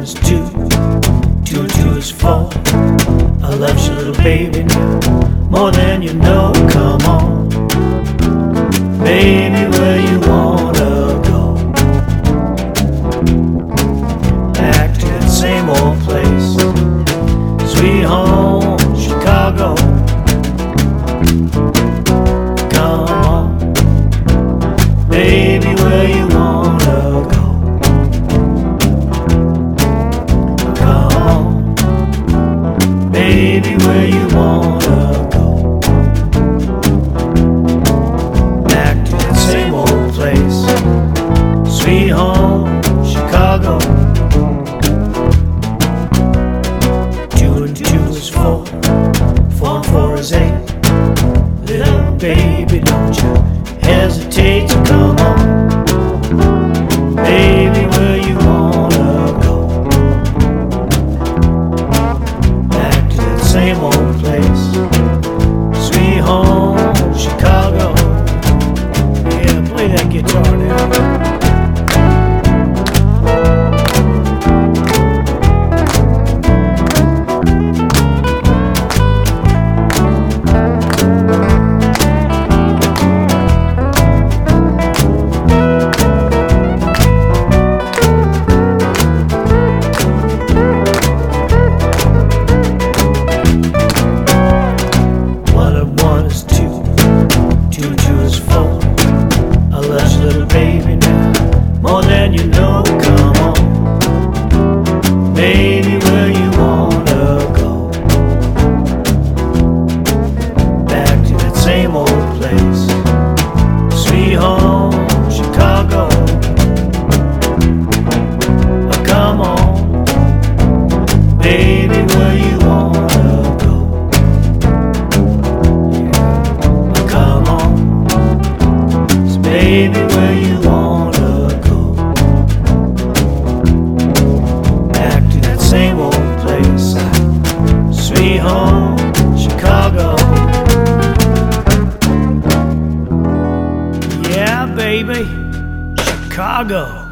is two, two and two is four. I love you, little baby, now more than you know. Come on, baby, where you wanna go? Back to that same old place, sweet home, Chicago. Come on, baby, where you wanna go? Come on, baby, where you wanna go? Back to that same old place, sweet home, Chicago. Two and two is four, four and four is eight. Little baby, don't you hesitate to come on, baby, where you wanna go? Back to that same old place, sweet home, Chicago. Yeah, play that guitar now. Little baby, now more than you know. Come on, baby, where you wanna go? Back to that same old place, sweet home, Chicago. Oh, come on, baby, where you wanna go? Oh, come on, baby, where you wanna go? Back to that same old place, sweet home, Chicago. Yeah, baby, Chicago.